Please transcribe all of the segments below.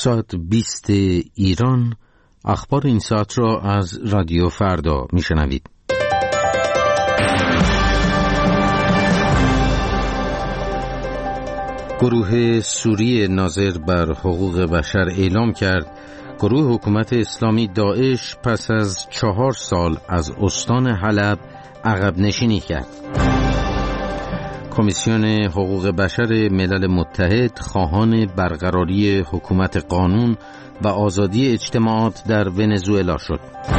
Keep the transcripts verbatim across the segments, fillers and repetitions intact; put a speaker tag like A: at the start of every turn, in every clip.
A: ساعت بیست ایران. اخبار این ساعت را از رادیو فردا میشنوید. گروه سوری ناظر بر حقوق بشر اعلام کرد گروه حکومت اسلامی داعش پس از چهار سال از استان حلب عقب نشینی کرد. کمیسیون حقوق بشر ملل متحد خواهان برقراری حکومت قانون و آزادی اجتماعات در ونزوئلا شد.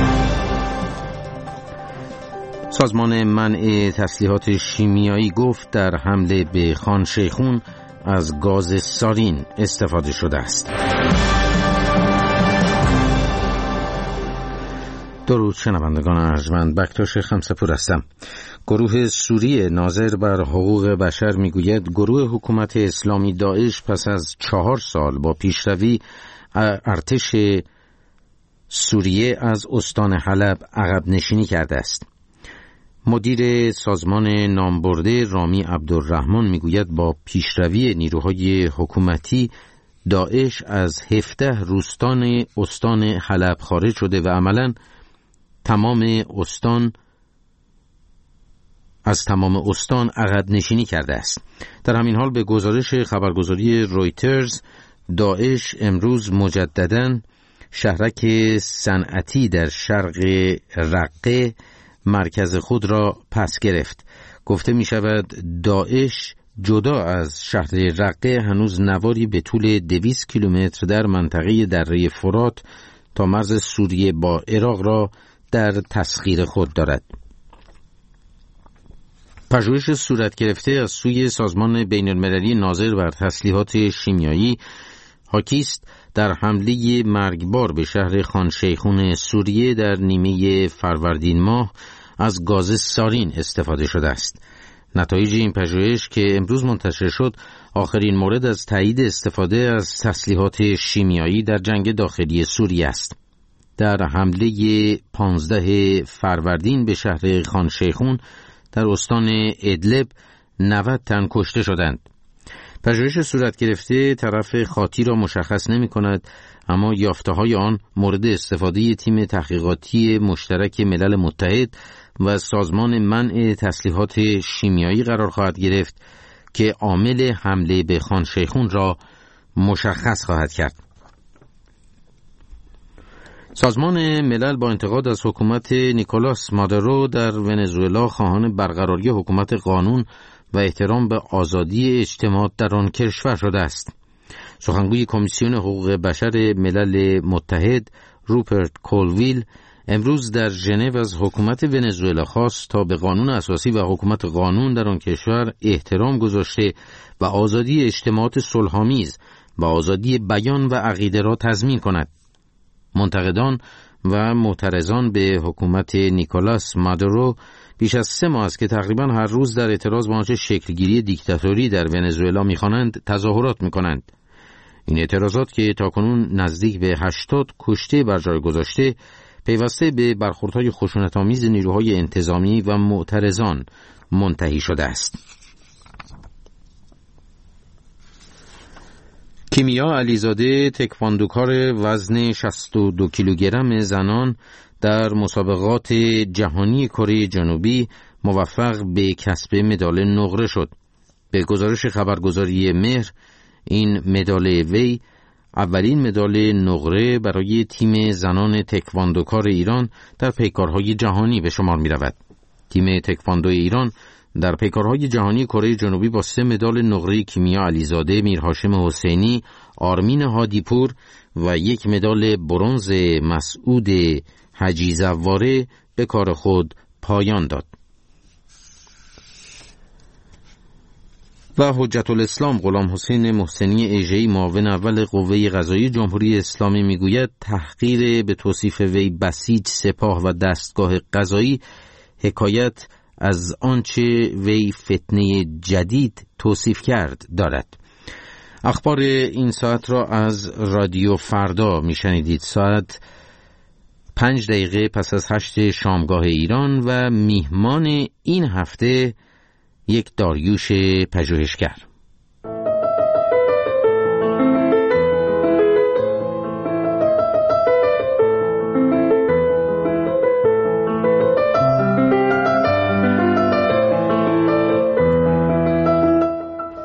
A: سازمان منع تسلیحات شیمیایی گفت در حمله به خان شیخون از گاز سارین استفاده شده است. درود شنوندگان ارجمند، بکتاش خمسه‌پور هستم. گروه سوری ناظر بر حقوق بشر میگوید گروه حکومت اسلامی داعش پس از چهار سال با پیشروی ارتش سوریه از استان حلب عقب نشینی کرده است. مدیر سازمان نامبرده رامی عبدالرحمن میگوید با پیشروی نیروهای حکومتی داعش از هفده روستان استان حلب خارج شده و عملاً تمام استان از تمام استان عقب نشینی کرده است. در همین حال به گزارش خبرگزاری رویترز داعش امروز مجدداً شهرک صنعتی در شرق رقه مرکز خود را پس گرفت. گفته می شود داعش جدا از شهر رقه هنوز نواری به طول دویست کیلومتر در منطقه دره فرات تا مرز سوریه با عراق را در تسخیر خود دارد. پژوهش صورت گرفته از سوی سازمان بین المللی ناظر بر تسلیحات شیمیایی حاکی است در حمله مرگبار به شهر خان شیخون سوریه در نیمه فروردین ماه از گاز سارین استفاده شده است. نتایج این پژوهش که امروز منتشر شد آخرین مورد از تایید استفاده از تسلیحات شیمیایی در جنگ داخلی سوریه است. در حمله پانزده فروردین به شهر خان شیخون در استان ادلب نود تن کشته شدند. پژوهش صورت گرفته طرف خاطی را مشخص نمی کند، اما یافته‌های آن مورد استفاده تیم تحقیقاتی مشترک ملل متحد و سازمان منع تسلیحات شیمیایی قرار خواهد گرفت که عامل حمله به خان شیخون را مشخص خواهد کرد. سازمان ملل با انتقاد از حکومت نیکولاس مادورو در ونزوئلا خواهان برقراری حکومت قانون و احترام به آزادی اجتماعات در آن کشور شده است. سخنگوی کمیسیون حقوق بشر ملل متحد روپرت کولویل امروز در ژنو از حکومت ونزوئلا خواست تا به قانون اساسی و حکومت قانون در آن کشور احترام گذاشته و آزادی اجتماعات صلح‌آمیز و آزادی بیان و عقیده را تضمین کند. منتقدان و معترضان به حکومت نیکولاس مادورو بیش از سه ماه است که تقریباً هر روز در اعتراض به آنچه شکلگیری دیکتاتوری در ونزوئلا می‌خوانند تظاهرات می‌کنند. این اعتراضات که تاکنون نزدیک به هشتاد کشته بر جای گذاشته پیوسته به برخوردهای خشونت‌آمیز نیروهای انتظامی و معترضان منتهی شده است. کیمیا علیزاده تکواندوکار وزن شصت و دو کیلوگرم زنان در مسابقات جهانی کره جنوبی موفق به کسب مدال نقره شد. به گزارش خبرگزاری مهر این مدال وی اولین مدال نقره برای تیم زنان تکواندوکار ایران در پیکارهای جهانی به شمار می رود. تیم تکواندو ایران در پیکارهای جهانی کره جنوبی با سه مدال نقره کیمیا علیزاده، میرهاشم حسینی، آرمین هادیپور و یک مدال برنز مسعود حجی زواره به کار خود پایان داد. و حجت الاسلام غلام حسین محسنی ایژه‌ای معاون اول قوه قضاییه جمهوری اسلامی میگوید تحقیر به توصیف وی بسیج سپاه و دستگاه قضایی حکایت از آنچه وی فتنه جدید توصیف کرد دارد. اخبار این ساعت را از رادیو فردا میشنیدید. ساعت پنج دقیقه پس از هشت شامگاه ایران و میهمان این هفته یک داریوش پژوهشگر.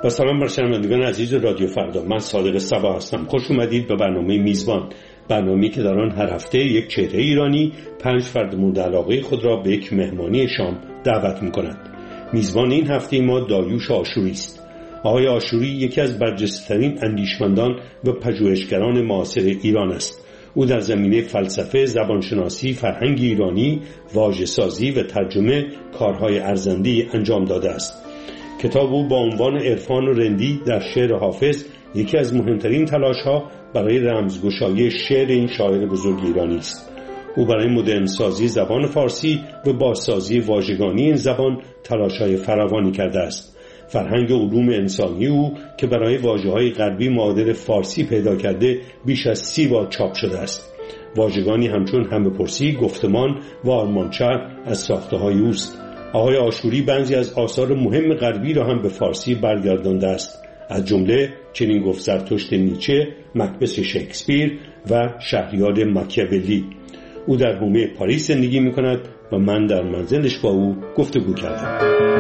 B: سلام بر شنوندگان عزیز رادیو فردا. من صادق صبا هستم. خوش اومدید به برنامه میزبان، برنامه‌ای که در آن هر هفته یک چهره ایرانی پنج فرد مورد علاقه خود را به یک مهمانی شام دعوت می‌کند. میزبان این هفته ما داریوش آشوری است. آقای آشوری یکی از برجسته‌ترین اندیشمندان و پژوهشگران معاصر ایران است. او در زمینه فلسفه، زبانشناسی، فرهنگ ایرانی، واژه‌سازی و ترجمه کارهای ارزنده‌ای انجام داده است. کتاب او با عنوان عرفان و رندی در شعر حافظ یکی از مهمترین تلاش‌ها برای رمزگشایی شعر این شاعر بزرگ ایرانی است. او برای مدرن سازی زبان فارسی و بازسازی واژگانی این زبان تلاش‌های فراوانی کرده است. فرهنگ علوم انسانی او که برای واژه‌های غربی معادل فارسی پیدا کرده بیش از سی بار چاپ شده است. واژگانی همچون همه‌پرسی، گفتمان و آرمانچه از ساخته‌های اوست. آقای آشوری بعضی از آثار مهم غربی را هم به فارسی برگردانده است، از جمله چنین گفت زرتشت نیچه، مکبث شکسپیر و شهریار ماکیاولی. او در حومه پاریس زندگی می‌کند و من در منزلش با او گفتگو کردم.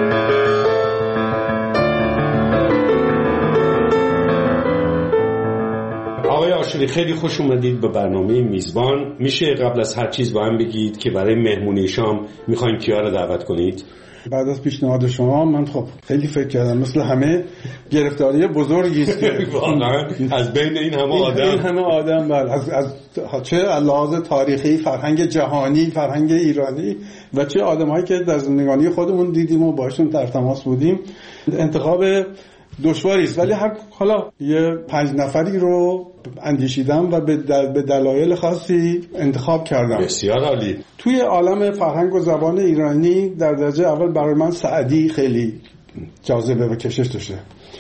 B: آقای آشوری خیلی خوش اومدید به برنامه میزبان. میشه قبل از هر چیز با هم بگید که برای مهمونی شام میخواین کیا رو دعوت کنید؟
C: بعد از پیشنهاد شما من خب خیلی فکر کردم، مثل همه گرفتاری بزرگی است
B: واقعا از بین این همه آدم
C: این همه آدم بله، از از چه لحاظ تاریخی، فرهنگ جهانی، فرهنگ ایرانی و چه آدمایی که در زندگانی خودمون دیدیم و باشون در تماس بودیم، انتخاب دشواری است. ولی هر حالا یه پنج نفری رو اندیشیدم و به دل... به دلایل خاصی انتخاب کردم.
B: بسیار عالی.
C: توی عالم فرهنگ و زبان ایرانی در درجه اول برای من سعدی خیلی جاذبه و کشش داشته.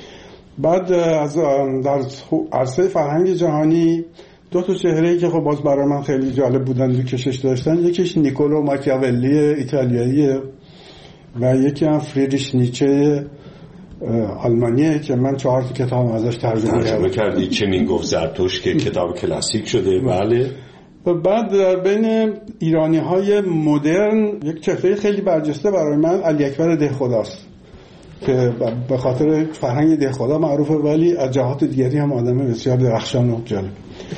C: بعد از در عرصه فرهنگ جهانی دو تا چهره‌ای که خب باز برای من خیلی جالب بودن و کشش داشتن، یکیش نیکولو ماکیاولی ایتالیاییه و یکی هم فریدریش نیچه آلمانیه که من چهار تا کتاب ازش ترجمه کردم.
B: کردی چنین گفت زرتشت که کتاب کلاسیک شده. بله.
C: و بعد در بین ایرانی‌های مدرن یک چهره خیلی برجسته برای من علی اکبر دهخداست که به خاطر فرهنگ دهخدا معروفه، ولی از جهات دیگری هم آدم بسیار درخشان و جالب.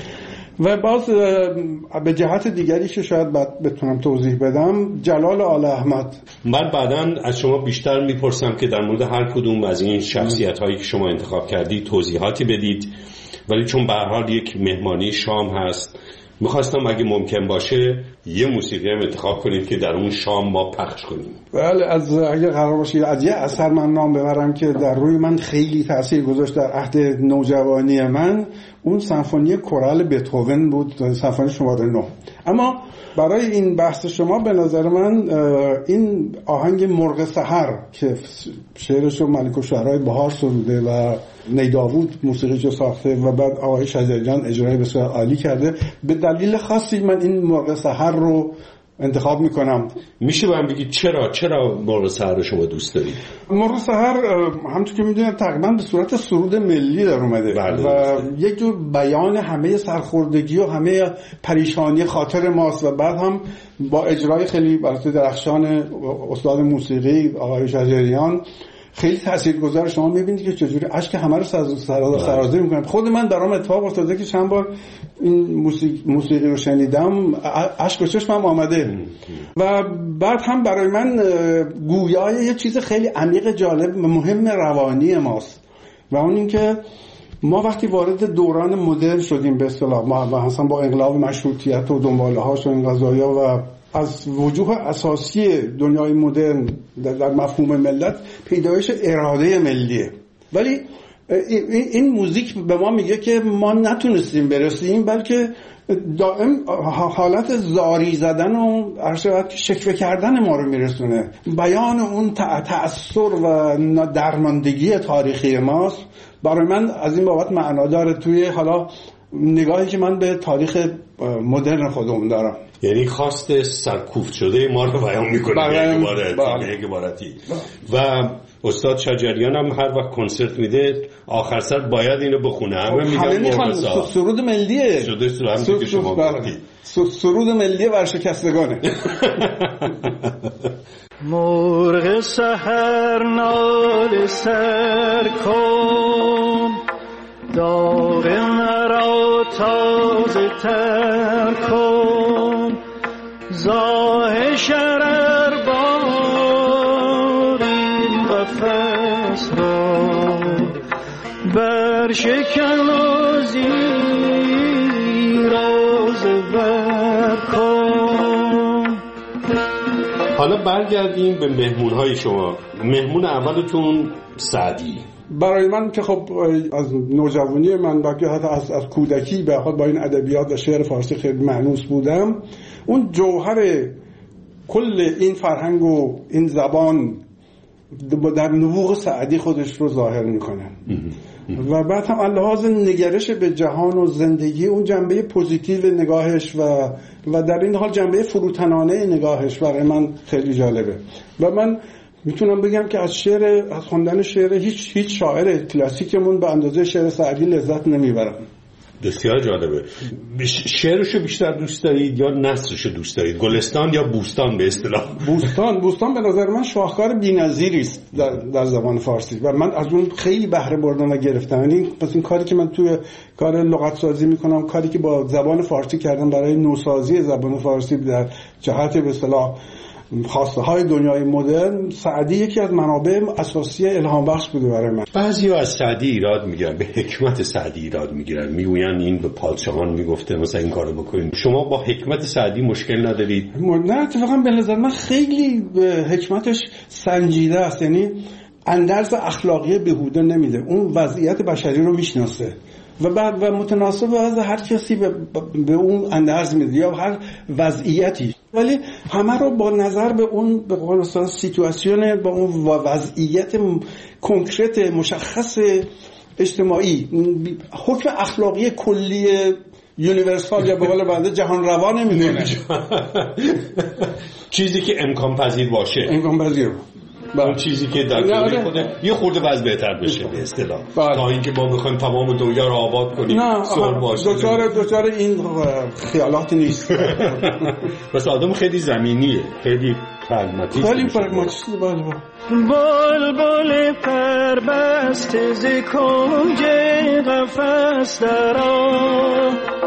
C: و باز به جهت دیگری که شاید بعد بتونم توضیح بدم، جلال آل احمد.
B: من بعداً از شما بیشتر میپرسم که در مورد هر کدوم از این شخصیت‌هایی که شما انتخاب کردی توضیحاتی بدید، ولی چون به هر حال یک مهمانی شام هست میخواستم اگه ممکن باشه یه موسیقی هم انتخاب کنید که در اون شام ما پخش کنیم.
C: بله، از اگه قرار باشه از یه اثر من نام ببرم که در روی من خیلی تاثیر گذاشت در عهد نوجوانی من، اون سمفونی کورال بتهوون بود، سمفونی شماره نه. اما برای این بحث شما به نظر من این آهنگ مرغ سحر که شعرشو ملک الشعرای بهار سروده و نیداوود موسیقیشو ساخته و بعد آقای شجریان اجرای بسیار عالی کرده، به دلیل خاصی من این مرغ سحر رو انتخاب میکنم.
B: میشه من بگید چرا چرا مرغ سحر رو شما دوست دارید؟
C: مرغ سحر همونطور که میدونید تقریبا به صورت سرود ملی در اومده
B: بله
C: و یک جور بیان همه سرخوردگی و همه پریشانی خاطر ماست و بعد هم با اجرای خیلی برای درخشان استاد موسیقی آقای شجریان خیلی تاثیرگذار. شما میبینید که چجوری اشک همه رو سرازیر میکنه. خود من درام اتفاق افتاده که چند بار این موسیقی, موسیقی رو شنیدم اشک به چشمم آمده و بعد هم برای من گویای یه چیز خیلی عمیق جالب مهم روانی ماست و اون این که ما وقتی وارد دوران مدرن شدیم به اصطلاح ما مثلا با انقلاب مشروطیت و دنباله هاش و این قضایا و از وجوه اساسی دنیای مدرن در مفهوم ملت پیدایش اراده ملیه، ولی این موزیک به ما میگه که ما نتونستیم برسیم، بلکه دائم حالت زاری زدن و ارشد شکوه کردن ما رو میرسونه. بیان اون تأثیر و درماندگی تاریخی ماست برای من از این بابت معنا داره. توی حالا نگاهی که من به تاریخ مدرن خودمون دارم.
B: یعنی خواست سرکوفت شده ما رو بیان میکنه به یک عبارتی. و استاد شجریان هم هر وقت کنسرت میده آخر سر باید اینو بخونه. همه میگن
C: سرود ملیه،
B: شده سرود که شما گفتید
C: سرود ملی ورشکستگانه.
D: مرغ سحر نال سر کن، داغ مرا تازه تر کن، زاه شرر باری قفس را برشکن و زیراز بر کن.
B: حالا برگردیم به مهمون‌های شما. مهمون اولتون سعدی.
C: برای من که خب از نوجوانی من و حتی از از کودکی به حال با این ادبیات و شعر فارسی خیلی مانوس بودم، اون جوهر کل این فرهنگ و این زبان در نبوغ سعدی خودش رو ظاهر میکنه. و بعد هم لحاظ نگرش به جهان و زندگی، اون جنبه پوزیتیو نگاهش و و در این حال جنبه فروتنانه نگاهش برای من خیلی جالبه. و من میتونم بگم که از شعر از خوندن شعر هیچ هیچ شاعر کلاسیکمون به اندازه شعر سعدی لذت نمیبرم.
B: بسیار جالبه. شعرشو بیشتر دوست دارید یا نثرشو دوست دارید؟ گلستان یا بوستان به اصطلاح؟
C: بوستان. بوستان به نظر من شاهکار بی‌نظیری است در در زبان فارسی و من از اون خیلی بهره بردم و گرفتم. یعنی پس این کاری که من توی کار لغت سازی میکنم، کاری که با زبان فارسی کردم برای نوسازی زبان فارسی در جهت به اصطلاح خواسته های دنیای مدرن، سعدی یکی از منابع اساسی الهام بخش بوده برای من.
B: بعضی‌ها از سعدی ایراد میگیرن، به حکمت سعدی ایراد میگیرن، میگوین این به پادشاهان میگفته مثلا این کارو بکنین. شما با حکمت سعدی مشکل ندارید؟
C: نه، اتفاقا به نظر من خیلی حکمتش سنجیده است. یعنی اندرز اخلاقی بهوده نمیده، اون وضعیت بشری رو میشناسه و بعد و متناسب از هر کسی به, به اون اندرز میده یا هر وضعیتی، ولی همه رو با نظر به اون به قول استاد سیتواسیون، با اون وضعیت کنکرت مشخص اجتماعی، حکم اخلاقی کلی یونیورسال یا به قول بنده جهان روا نمیکنه.
B: چیزی که امکان پذیر باشه،
C: امکان پذیر
B: اون چیزی که در دنیا خود یه خورده وضع بهتر بشه به اصطلاح، تا اینکه ما بخوایم تمام دنیا رو آباد کنیم.
C: نه، دوچار دوچار این خیالات نیست.
B: بس آدم خیلی زمینیه، خیلی پرگماتیست.
C: خیلی پرگماتیست. بله.
D: بلبل پربسته ز کنج قفس درآ،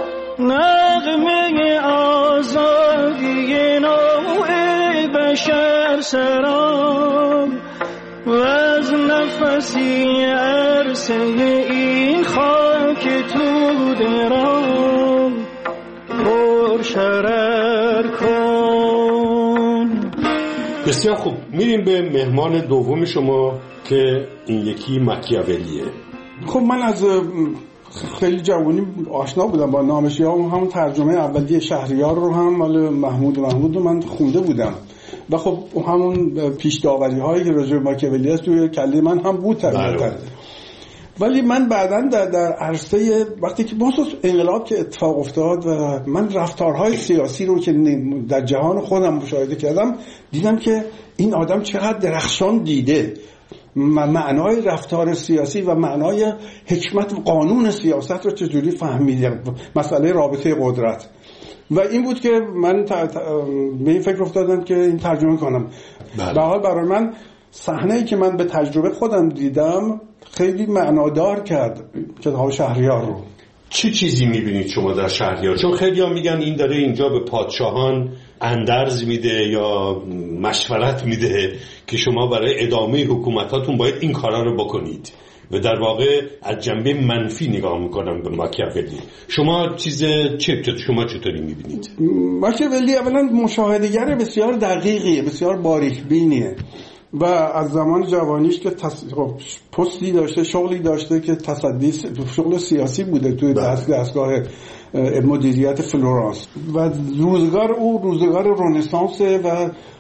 D: نغمه آزادی نوع بشر سرام، و از نفسی عرصه این خاک تو درام پر شرر کن.
B: بسیار خوب، میریم به مهمان دوم شما که این یکی ماکیاولیه.
C: خب من از خیلی جوانی آشنا بودم با نامش، یا هم ترجمه اولیه شهریار رو هم مال محمود محمود رو من خونده بودم و خب همون پیش داوری هایی که راجع به ماکیاولی است توی کله من هم بود طبیعتاً. ولی من بعداً در در عرصه وقتی که بخصوص انقلاب که اتفاق افتاد و من رفتارهای سیاسی رو که در جهان خودم مشاهده کردم، دیدم که این آدم چقدر درخشان دیده معنای رفتار سیاسی و معنای حکمت و قانون سیاست رو چجوری فهمیدم، مسئله رابطه قدرت. و این بود که من به این فکر افتادم که این ترجمه کنم. به حال برای من صحنه‌ای که من به تجربه خودم دیدم خیلی معنادار کرد کتاب شهریار رو.
B: چه چیزی میبینید شما در شهریار؟ چون خیلی ها میگن این داره اینجا به پادشاهان اندرز میده یا مشورت میده که شما برای ادامه حکومتاتون باید این کارا رو بکنید و در واقع از جنبه منفی نگاه میکنم به ماکیاولی. شما چیز چه شما چطوری میبینید؟
C: ماکیاولی اولا مشاهده‌گر بسیار دقیقیه، بسیار باریک بینیه و از زمان جوانیش که تص... پستی داشته، شغلی داشته که تصدی شغل سیاسی بوده توی دست دستگاه مدیریت فلورانس و روزگار او روزگار رنسانس و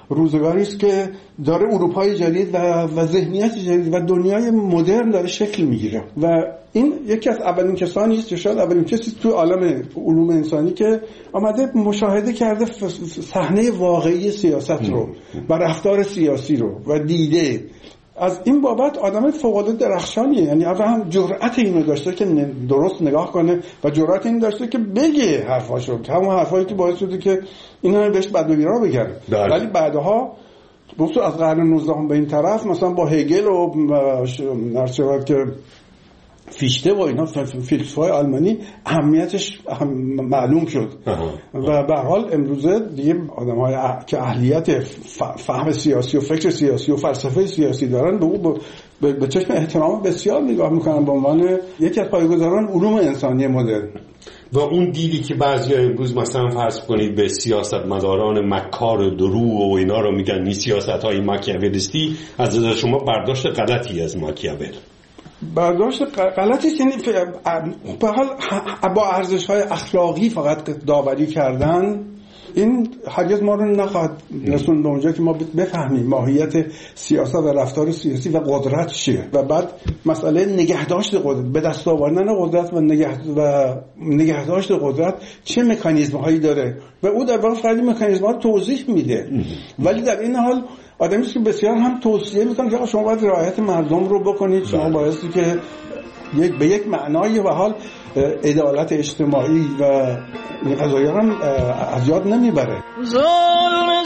C: روزگاری است که داره اروپای جدید و و ذهنیت جدید و دنیای مدرن داره شکل میگیره و این یکی از اولین کسانی است، شاید اولین کسی تو عالم علوم انسانی که آمده مشاهده کرده صحنه واقعی سیاست رو و رفتار سیاسی رو و دیده. از این بابت آدم فوق‌العاده درخشانیه، یعنی اول هم جرأت اینو داشته که درست نگاه کنه و جرأت این داشته که بگه حرفاشو، همون حرفایی که باعث شده که اینا بهش بد و بیرا بگن. ولی بعدها بخصوص از قرن نوزدهم به این طرف مثلا با هگل و نرسه که فیشته و اینا فیلسوفای آلمانی اهمیتش معلوم شد و به هر حال امروزه دیگه آدم‌های که اهلیت فهم سیاسی و فکر سیاسی و فلسفه سیاسی دارن به او به چشم احترام بسیار نگاه میکنن به عنوان یکی از پایه‌گذاران علوم انسانی مدرن.
B: و اون دیدی که بعضی امروز مثلا فرض کنید به سیاستمداران مکار درو و اینا رو میگن این سیاست‌های ماکیاولیستی، از نظر شما برداشت غلطی از ماکیاول؟
C: برداشت غلطی است، یعنی به حال با ارزش‌های اخلاقی فقط داوری کردن این هرگز ما رو نخواهد رسوند به اونجا که ما بفهمیم ماهیت سیاست و رفتار سیاسی و قدرت چیه و بعد مسئله نگهداشت قدرت، به دست آوردن قدرت و نگه و نگهداشت قدرت چه مکانیزم‌هایی داره و او در واقع فقط مکانیزم‌ها رو توضیح میده. ولی در این حال آدمی است که بسیار هم توصیه میکنه که شما باید رعایت مردم رو بکنید، شما بایستی که یک به یک معنای و حال عدالت اجتماعی و این قضایا هم از یاد نمیبره.
D: ظلم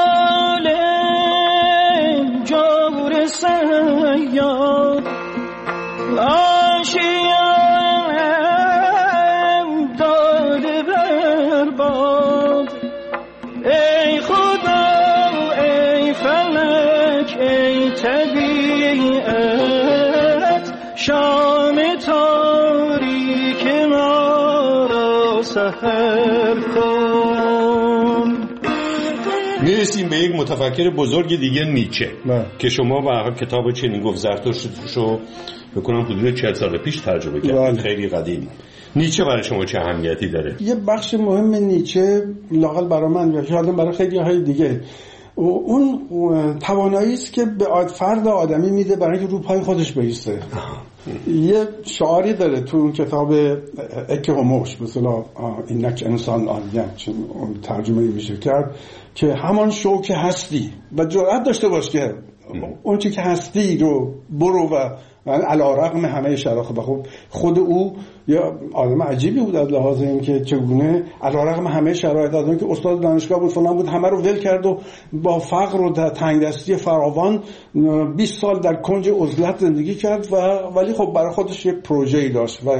D: ظالم جور سیاد آشیم داده برباد، ای خدا ای فلک ای طبیعت شام تاریک ما را سحر کن.
B: میرسیم به یک متفکر بزرگ دیگه، نیچه
C: نه.
B: که شما به هر کتاب چنین گفت زرتشتشو بکنم حدود چهل سال پیش ترجمه کردید، خیلی قدیم. نیچه برای شما چه اهمیتی داره؟
C: یه بخش مهم نیچه لااقل برای من و شاید برای خیلی های دیگه اون توانایی است که به فرد آدمی میده برای اینکه رو پای خودش بایسته. یه شعاری داره تو اون کتاب اکه هوموش، مثلا اینک انسان آدم ترجمه میشه کرد که همان شو که هستی و جرأت داشته باش که اون چی که هستی رو برو و علی‌رغم همه شرایط. خب خود او یا آدم عجیبی بود از لحاظ اینکه چگونه علی‌رغم همه شرایط، از اینکه استاد دانشگاه بود فلان بود، همه رو ول کرد و با فقر و تنگدستی فراوان بیست سال در کنج عزلت زندگی کرد و ولی خب برای خودش یک پروژه‌ای داشت و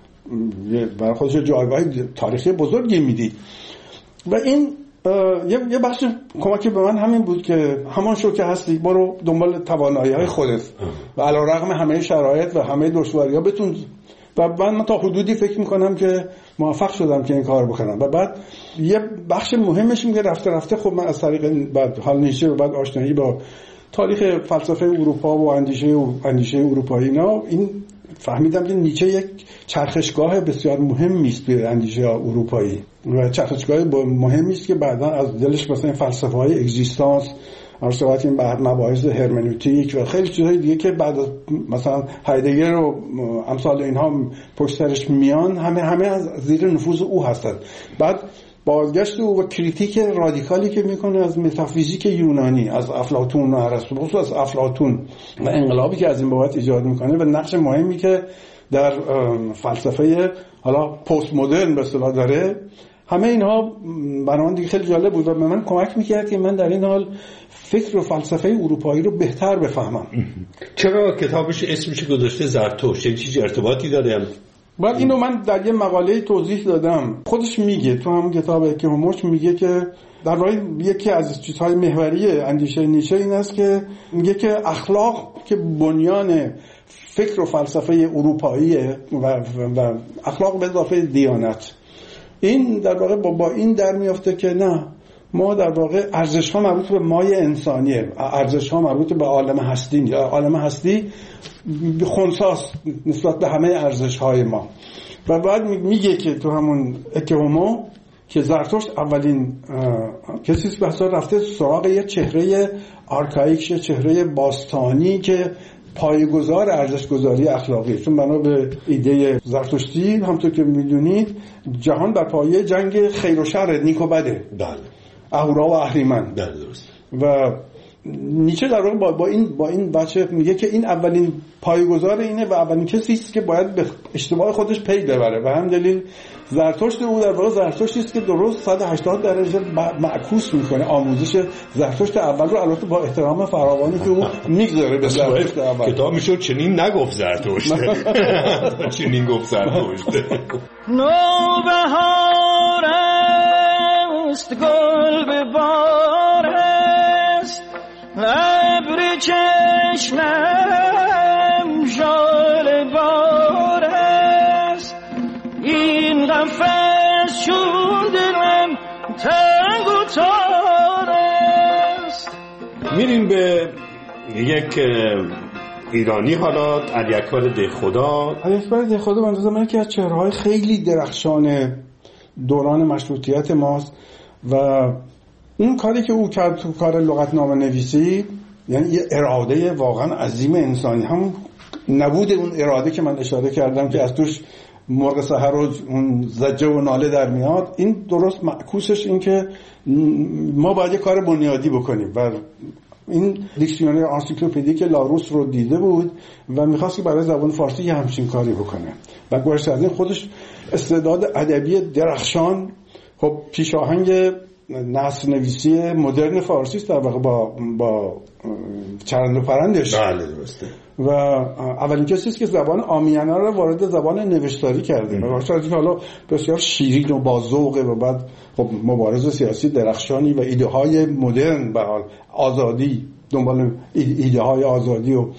C: برای خودش جایگاه تاریخی بزرگی میدید و این یه یه بخش کمکی به من همین بود که همان شو که هستی برو دنبال توانایی‌های خودت و علی‌رغم همه شرایط و همه دشواری‌ها بتون. و بعد من تا حدودی فکر میکنم که موفق شدم که این کار بکنم. و بعد یه بخش مهمش این که رفته رفته خب من از طریق بعد حال نیچه و بعد آشنایی با تاریخ فلسفه اروپا و اندیشه و اندیشه اروپایی اینا این فهمیدم که نیچه یک چرخشگاه بسیار مهمی است به اندیشه اروپایی و چرخشگاه مهمی است که بعداً از دلش مثلا فلسفه‌های اگزیستانس، ارسطوات، این بعد مباحث هرمنوتیک و خیلی چیزهای دیگه که بعد مثلا هایدگر و امثال اینها پشت سرش میان، همه همه از زیر نفوذ او هستند. بعد بازگشت او و کریتیک رادیکالی که میکنه از متافیزیک یونانی، از افلاطون و ارسطو، خصوص از افلاطون و انقلابی که از این بابت ایجاد میکنه و نقش مهمی که در فلسفه حالا پست مدرن به اصطلاح داره، همه اینها برای من دیگه خیلی جالب بود و به من کمک میکرد که من در این حال فکر و فلسفه اروپایی رو بهتر بفهمم.
B: چرا کتابش اسمش گذاشته زرتشت؟ چه چیزی ارتباطی داره؟
C: بعد اینو من در یه مقاله توضیح دادم. خودش میگه تو همون کتاب که هموش میگه که در واقع یکی از چیزهای محوری اندیشه نیچه این است که میگه که اخلاق که بنیان فکر و فلسفه اروپاییه و, و اخلاق به اضافه دیانت، این در واقع با, با این در میافته که نه، ما در واقع ارزش ها مربوط به مایه انسانیه، ارزش ها مربوط به عالم هستی، عالم هستی خنثاست نسبت به همه ارزش های ما. و بعد میگه که تو همون اکهومو که زرتشت اولین کسی است که رفته سراغ یه چهره آرکائیک، چهره باستانی که پایه‌گذار ارزش‌گذاری اخلاقی. چون بنا به ایده زرتشتی همونطور که می‌دونید جهان بر پایه جنگ خیر و شر، نیک و بده.
B: بله.
C: اهورا و اهریمن.
B: بله درست.
C: و نیچه در واقع با, با این با این بچه میگه که این اولین پایه‌گذار اینه و اولین کسی است که باید به اشتباه خودش پی ببره. و هم دلیل زرتشت او در واقع زرتشتی است که درست صد و هشتاد درجه معکوس میکنه آموزش زرتشت اول رو، البته با احترام فراوانی که او میگذاره به زرتشت اول.
B: کتاب میشه چنین نگفت زرتشت. چنین گفت زرتشت.
D: نوبهار است گل به بار است، ابر چشمم ژاله بار است، این قفس چون دلم تنگ و تار است.
B: میریم به یک ایرانی حالا، علی اکبر دهخدا.
C: علی اکبر دهخدا به نظر من یکی از چهره‌های خیلی درخشان دوران مشروطیت ماست و اون کاری که او کرد تو کار لغتنامه نویسی، یعنی یه اراده واقعا عظیم انسانی، هم نبود اون اراده که من اشاره کردم که از توش مرغ سحر و اون زجه و ناله در میاد، این درست معکوسش این که ما باید یه کار بنیادی بکنیم و این دیکشنری انسیکلوپدیک لاروس رو دیده بود و می‌خواست که برای زبان فارسی یه همچین کاری بکنه و گوشه از این خودش استعداد ادبی درخشان. خب پیشاهنگ نثر نویسی مدرن فارسی است در واقع با با چرند و پرندش.
B: بله درسته.
C: و اولین کسی است که زبان عامیانه را وارد زبان نوشتاری کرده. و واسه اینکه حالا بسیار شیرین و با ذوقه و بعد خب مبارز سیاسی درخشانی و ایده های مدرن به حال آزادی، دنبال ایده های آزادی و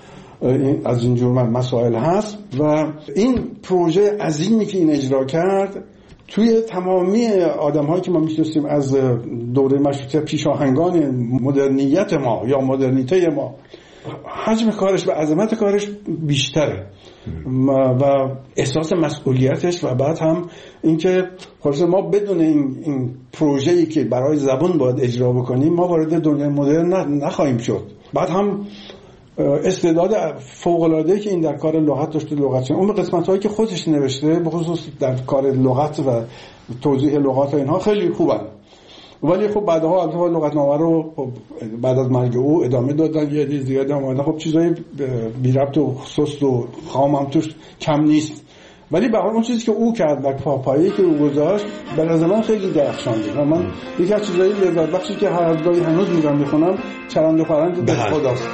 C: از این جور مسائل هست و این پروژه عظیمی که این اجرا کرد توی تمامی آدم‌هایی که ما می‌شناسیم از دوره مشروطیت، پیشاهنگان مدرنیت ما یا مدرنیته ما، حجم کارش و عظمت کارش بیشتره و احساس مسئولیتش و بعد هم اینکه خلاص ما بدون این این پروژه‌ای که برای زبان باید اجرا بکنیم ما وارد دنیای مدرن نخواهیم شد. بعد هم استعداد فوق‌العاده‌ای که این در کار لغت داشته، لغت اون قسمت‌هایی که خودش نوشته به خصوص در کار لغت و توضیح لغات و اینها خیلی خوبن، ولی خب بعدها البته لغتنامه رو بعد از مرگ او ادامه دادن، یه چیز زیاد اومدن، خب چیزای بی ربط و سست و خام هم توش کم نیست، ولی به هر حال اون چیزی که او کرد و پاپایی که او گذاشت به نظر من خیلی درخشانده و من یکی از چیزای لذت بخشی که هر از گاهی هنوز میرم میخونم چرند و پرند دهخداست.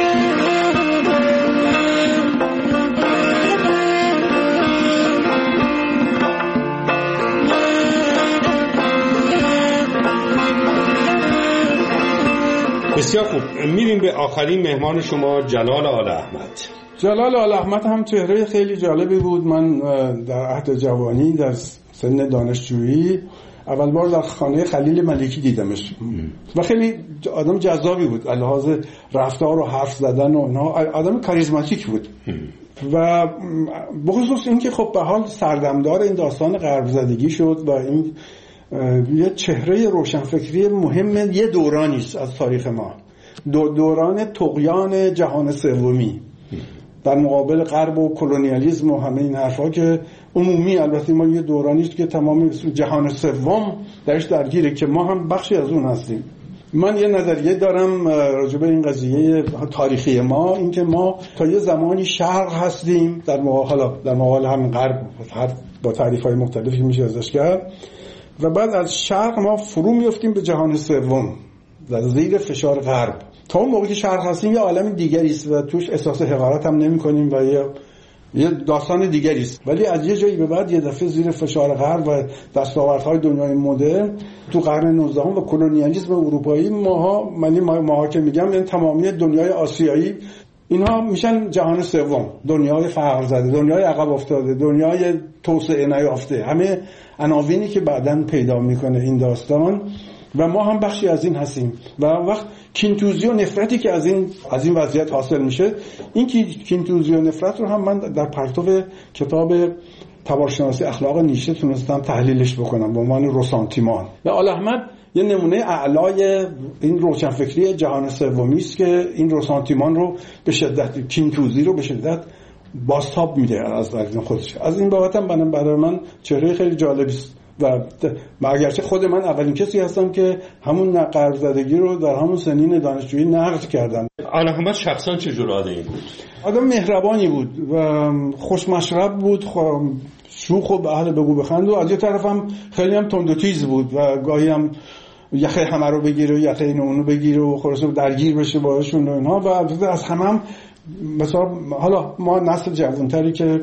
B: بسیار خوب، میریم به آخرین مهمان شما، جلال آل احمد.
C: جلال آل احمد هم چهره خیلی جالبی بود. من در عهد جوانی در سن دانشجویی اول بار در خانه خلیل ملکی دیدمش و خیلی آدم جذابی بود، لحاظ رفتار و حرف زدن و اینا، آدم کاریزماتیک بود و بخصوص این که خب به حال سردمدار این داستان غرب زدگی شد و این یه چهره روشنفکری مهم یه دورانی است از تاریخ ما، دو دوران طغیان جهان سومی در مقابل غرب و کلونیالیسم و همه این حرفا که عمومی. البته ما یه دورانی است که تمام جهان سوم درش درگیره که ما هم بخشی از اون هستیم. من یه نظریه دارم راجع به این قضیه تاریخی ما، این که ما تا یه زمانی شرق هستیم در مقابل در مقابل همین غرب با تعریف‌های مختلفی میشه ازش کرد و بعد از شرق ما فرو میافتیم به جهان سوم در زیر فشار غرب. تا اون موقعی که شرق هستیم یه عالم دیگری است و توش احساس حقارت هم نمی‌کنیم و یه یه داستان دیگری است، ولی از یه جایی به بعد یه دفعه زیر فشار غرب و دستاوردهای دنیای مدرن تو قرن نوزدهم و کلونیالیسم اروپایی ماها من ماها که میگم این تمامی دنیای آسیایی اینها میشن جهان سوم، دنیای فقر زده، دنیای عقب افتاده، دنیای توسعه نیافته، همه عناوینی که بعداً پیدا میکنه این داستان و ما هم بخشی از این هستیم و وقت کینتوزی و نفرتی که از این از این وضعیت حاصل میشه، این کینتوزی و نفرت رو هم من در پرتو کتاب تبارشناسی اخلاق نیچه تونستم تحلیلش بکنم به عنوان رسانتیمان. و آل احمد یه نمونه اعلای این روشنفکری جهان سومی است که این رسانتیمان رو به شدت، کینتوزی رو به شدت بازتاب میده از درون خودش. از این بابت هم برای من چهره خیلی جالبی است و اگرچه خود من اولین کسی هستم که همون قرض‌زدگی رو در همون سنین دانشجویی نقد کردم.
B: آل احمد شخصا چه جور آدمی بود؟
C: آدم مهربانی بود و خوشمشرب بود، شوخ و به اهل بگو بخند، و از یه طرف هم خیلی هم تند و تیز بود و گاهی هم یخه همه رو بگیره و یخه اینو اونو بگیره و خلاصه درگیر بشه باهاشون و اینها. و از همه هم مثلا حالا ما نسل جوانتری که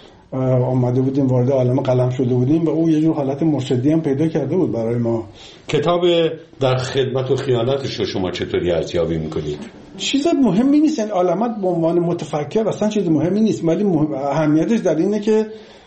C: آمده بودیم وارد عالم قلم شده بودیم و او یه جور حالت مرشدی هم پیدا کرده بود برای ما.
B: کتاب در خدمت و خیانتش رو شما چطوری ارزیابی میکنید؟
C: چیز مهمی نیست، یعنی آل احمد به عنوان متفکر اصلا چیز مهمی نیست، ولی اهمیتش در اینه که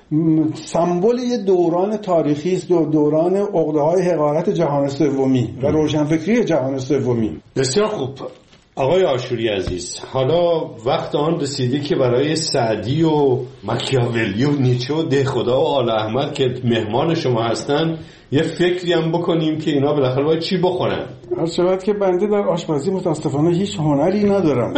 C: سمبل یه دوران تاریخی است، دوران عقده‌های حقارت جهان سومی و روشنفکری جهان سومی.
B: بسیار خوب آقای آشوری عزیز، حالا وقت آن رسیده که برای سعدی و ماکیاولی و نیچه و دهخدا و آل احمد که مهمان شما هستن یه فکری هم بکنیم که اینا بالاخره باید چی بخورن.
C: هر شود که بنده در آشپزی متاسفانه هیچ هنری ندارم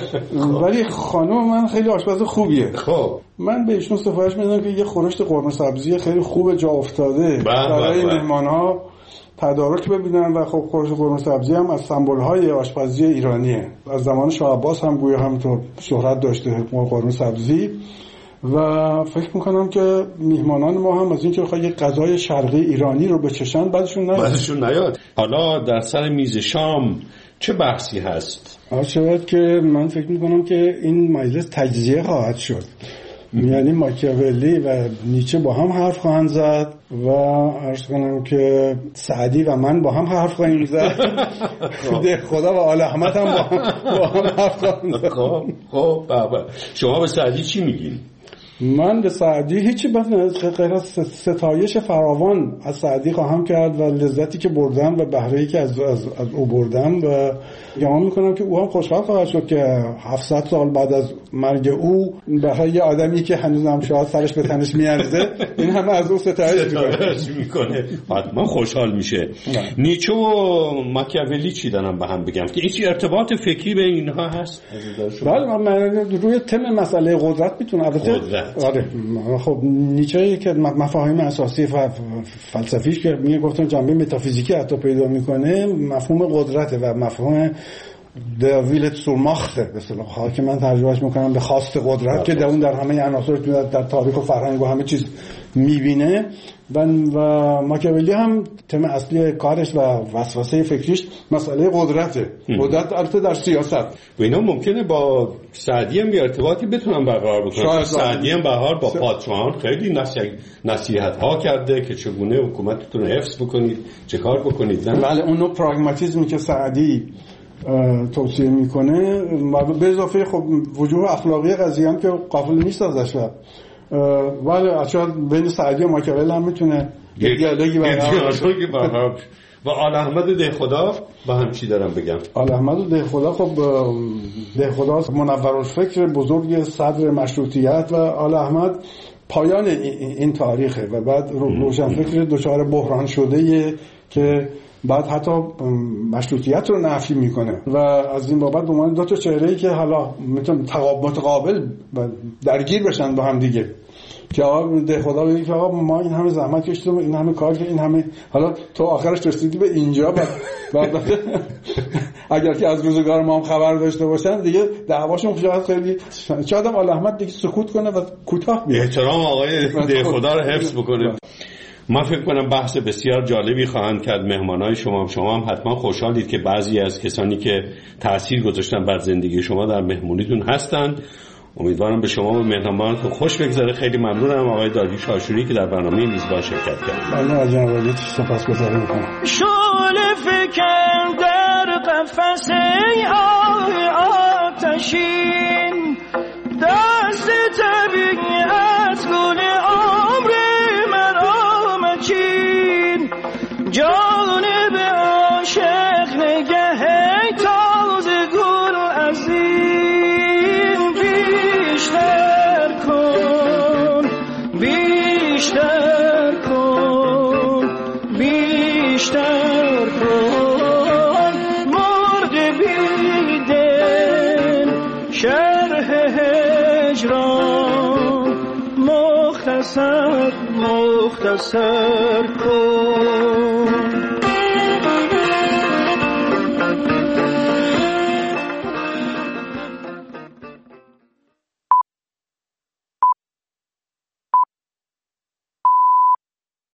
C: ولی خانم من خیلی آشپز خوبیه.
B: خب
C: من به ایشون سفارش میدم که یه خورشت قرمه سبزی خیلی خوب جا افتاده برای مهمان‌ها تدارک ببینن و خب خورش قرمه سبزی هم از سمبول‌های آشپزی ایرانیه. از زمان شاه عباس هم گویا همینطور شهرت داشته قرمه سبزی و فکر میکنم که میهمانان ما هم از این که بخواد یک غذای شرقی ایرانی رو بچشن بعدشون نیاد
B: بعدشون نیاد. حالا در سر میز شام چه بحثی هست؟
C: شاید که من فکر میکنم که این مجلس تجزیه خواهد شد، یعنی ماکیاولی و نیچه با هم حرف خواهند زد و عرض کنم که سعدی و من با هم حرف خواهیم زد دهخدا و آل احمد هم با هم, با هم حرف خواهند زد.
B: خب خب بابا شما به سعدی چی میگین؟
C: من به سعدی هیچی غیر از ستایش فراوان از سعدی خواهم کرد و لذتی که بردم و بهره‌ای که از از از او بردم و گمان میکنم که او هم خوشحال خواهد شد که هفتصد سال بعد از مرگ او برای یه آدمی که هنوز هم شاید سرش به تنش میارزه این همه از او ستایش
B: میکنه حتما خوشحال میشه. نیچه و ماکیاولی چی دارم به هم بگم که هیچ ارتباط فکری به اینها هست؟
C: بله من روی تم مسئله قدرت میتونم البته آره خب نیچه که مفاهیم اساسی و فلسفیش که میگه گفتن جنبه متافیزیکی حتی پیدا میکنه مفهوم قدرته و مفهوم دویلت سورماخته به اصطلاح که من ترجمهش میکنم به خواست قدرت که در اون در همه عناصر در تاریخ و فرهنگ و همه چیز میبینه و, و ماکیاولی هم تم اصلی کارش و وسوسه فکریش مسئله قدرته. قدرت البته در سیاست
B: و اینا ممکنه با سعدی هم یه ارتباطی بتونن برقرار بکنن. سعدی هم به هر با پادشاهان خیلی نصیحت ها کرده که چگونه حکومتتون رو حفظ بکنید چه کار بکنید.
C: بله اون نوع پراگماتیسمی که سعدی توصیه میکنه به اضافه خب وجوه اخلاقی قضیه هم که غافل نیست ازش ولی اصلا بین سعدی و ماکیاولی هم میتونه دیالوگی
B: برقرار و آل احمد و دهخدا با هم چی دارم بگم؟
C: آل احمد و دهخدا خب دهخدا منورالفکر بزرگ صدر مشروطیت و آل احمد پایان این تاریخه و بعد روشنفکر دچار بحران شده که بعد حتی مشروطیت رو نفی میکنه و از این بابت به عنوان دو تا چهره‌ای که حالا میتونن متقابل درگیر بشن با هم دیگه که آقا دهخدا بگه که آقا ما این همه زحمت کشیدیم این همه کار کردیم این همه حالا تو آخرش رسیدی به اینجا بعد اگر که از روزگار ما هم خبر داشته باشن دیگه دعواشون شاید خیلی شاید هم آل احمد دیگه سکوت کنه و کوتاه بیاد
B: احترام آقای دهخدا رو حفظ بکنه. من فکر کنم بحث بسیار جالبی خواهند کرد مهمانای شما. شما هم حتما خوشحالید که بعضی از کسانی که تأثیر گذاشتن بر زندگی شما در مهمونیتون هستند. امیدوارم به شما و مهمانانتون خوش بگذره. خیلی ممنونم آقای داریوش آشوری که در برنامه میزبان شرکت کردید.
C: من از جناب سپاسگزاری می‌کنم.
D: شعله فکن در قفس آه آتشین دست طبیعت گل عمر مرا مچین جانب عاشق نگه تازه گل از این بیشتر کن بی مختصر مختصر کن.